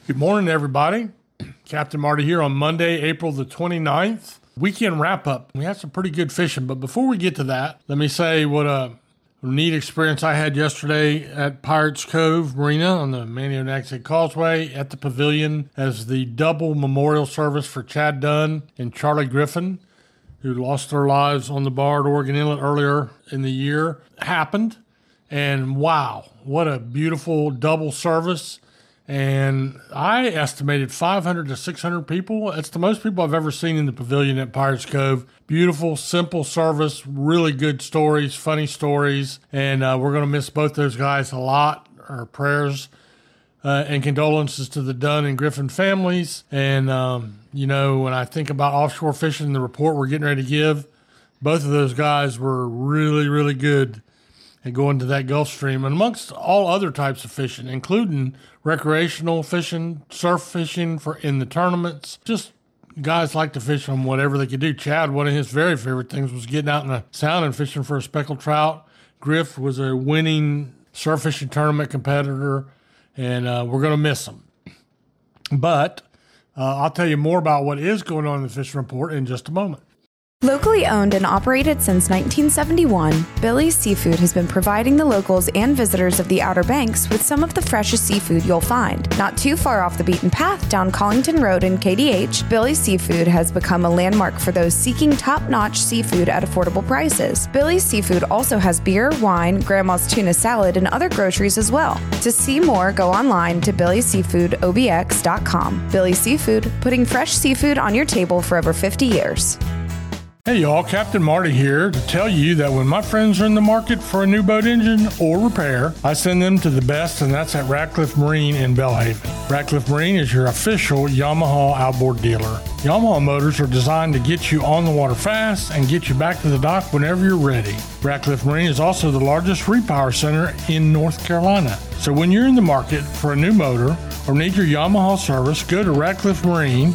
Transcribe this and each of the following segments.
Good morning, everybody. Captain Marty here on Monday, April the 29th. Weekend wrap-up. We had some pretty good fishing, but before we get to that, let me say what a neat experience I had yesterday at Pirates Cove Marina on the Manio-Naxos Causeway at the Pavilion as the double memorial service for Chad Dunn and Charlie Griffin, who lost their lives on the bar at Oregon Inlet earlier in the year, happened. And wow, what a beautiful double service. And I estimated 500 to 600 people. It's the most people I've ever seen in the Pavilion at Pirates Cove. Beautiful, simple service, really good stories, funny stories. And we're going to miss both those guys a lot. Our prayers and condolences to the Dunn and Griffin families. And, when I think about offshore fishing, the report we're getting ready to give, both of those guys were really, really good and going to that Gulf Stream, and amongst all other types of fishing, including recreational fishing, surf fishing in the tournaments. Just guys like to fish on whatever they could do. Chad, one of his very favorite things was getting out in the sound and fishing for a speckled trout. Griff was a winning surf fishing tournament competitor, and we're going to miss him. But I'll tell you more about what is going on in the fishing report in just a moment. Locally owned and operated since 1971, Billy's Seafood has been providing the locals and visitors of the Outer Banks with some of the freshest seafood you'll find. Not too far off the beaten path down Collington Road in KDH, Billy's Seafood has become a landmark for those seeking top-notch seafood at affordable prices. Billy's Seafood also has beer, wine, grandma's tuna salad, and other groceries as well. To see more, go online to billyseafoodobx.com. Billy's Seafood, putting fresh seafood on your table for over 50 years. Hey y'all, Captain Marty here to tell you that when my friends are in the market for a new boat engine or repair, I send them to the best, and that's at Ratcliffe Marine in Belhaven. Ratcliffe Marine is your official Yamaha outboard dealer. Yamaha motors are designed to get you on the water fast and get you back to the dock whenever you're ready. Ratcliffe Marine is also the largest repower center in North Carolina. So when you're in the market for a new motor or need your Yamaha service, go to Ratcliffe Marine,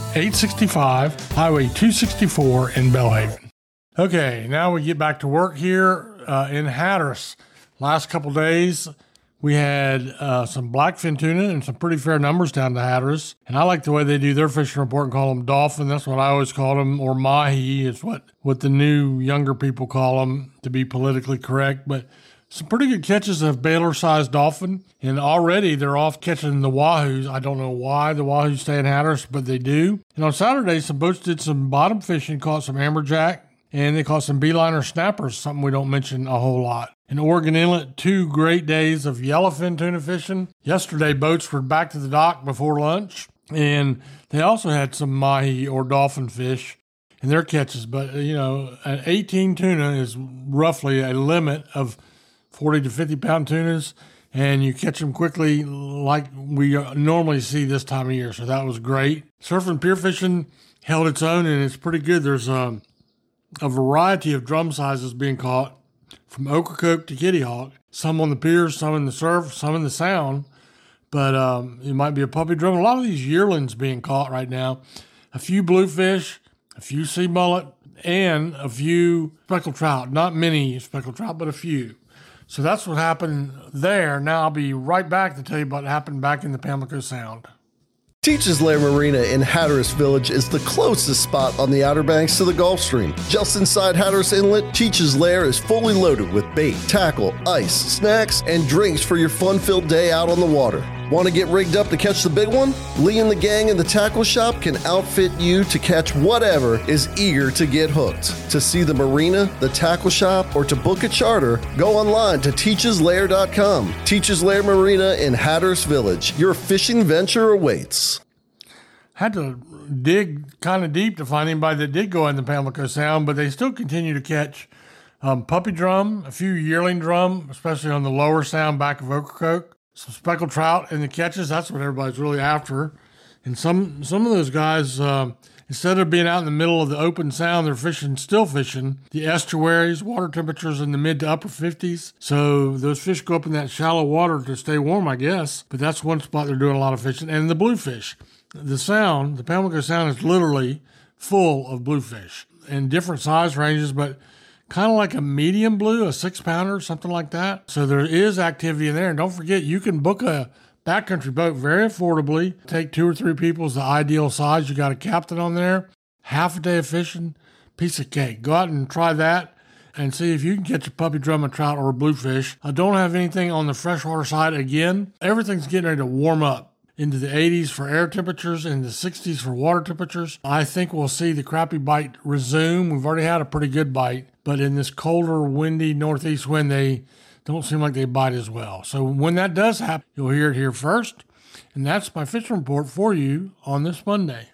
865 Highway 264 in Belhaven. Okay, now we get back to work here in Hatteras. Last couple days, we had some blackfin tuna and some pretty fair numbers down to Hatteras. And I like the way they do their fishing report and call them dolphin. That's what I always call them, or mahi is what the new younger people call them to be politically correct. But some pretty good catches of Baylor-sized dolphin, and already they're off catching the wahoos. I don't know why the wahoos stay in Hatteras, but they do. And on Saturday, some boats did some bottom fishing, caught some amberjack, and they caught some beeliner snappers, something we don't mention a whole lot. In Oregon Inlet, 2 great days of yellowfin tuna fishing. Yesterday, boats were back to the dock before lunch, and they also had some mahi or dolphin fish in their catches. But, an 18 tuna is roughly a limit of 40 to 50 pound tunas, and you catch them quickly like we normally see this time of year. So that was great. Surf and pier fishing held its own, and it's pretty good. There's a variety of drum sizes being caught from Ocracoke to Kitty Hawk. Some on the piers, some in the surf, some in the sound. But it might be a puppy drum. A lot of these yearlings being caught right now. A few bluefish, a few sea mullet, and a few speckled trout. Not many speckled trout, but a few. So that's what happened there. Now I'll be right back to tell you what happened back in the Pamlico Sound. Teachers Lair Marina in Hatteras Village is the closest spot on the Outer Banks to the Gulf Stream. Just inside Hatteras Inlet, Teachers Lair is fully loaded with bait, tackle, ice, snacks, and drinks for your fun-filled day out on the water. Want to get rigged up to catch the big one? Lee and the gang in the tackle shop can outfit you to catch whatever is eager to get hooked. To see the marina, the tackle shop, or to book a charter, go online to teacheslair.com. Teachers Lair Marina in Hatteras Village. Your fishing venture awaits. Had to dig kind of deep to find anybody that did go in the Pamlico Sound, but they still continue to catch puppy drum, a few yearling drum, especially on the lower sound back of Ocracoke. Some speckled trout in the catches, that's what everybody's really after. And some of those guys, instead of being out in the middle of the open sound, they're still fishing the estuaries, water temperatures in the mid to upper 50s. So those fish go up in that shallow water to stay warm, I guess. But that's one spot they're doing a lot of fishing. And the bluefish. The Pamlico Sound is literally full of bluefish in different size ranges, but kind of like a medium blue, a 6-pounder, something like that. So there is activity in there. And don't forget, you can book a backcountry boat very affordably. Take 2 or 3 people is the ideal size. You got a captain on there, half a day of fishing, piece of cake. Go out and try that and see if you can catch a puppy drum, a trout, or a bluefish. I don't have anything on the freshwater side. Again, everything's getting ready to warm up into the 80s for air temperatures and the 60s for water temperatures. I think we'll see the crappie bite resume. We've already had a pretty good bite, but in this colder, windy northeast wind, they don't seem like they bite as well. So when that does happen, you'll hear it here first. And that's my fishing report for you on this Monday.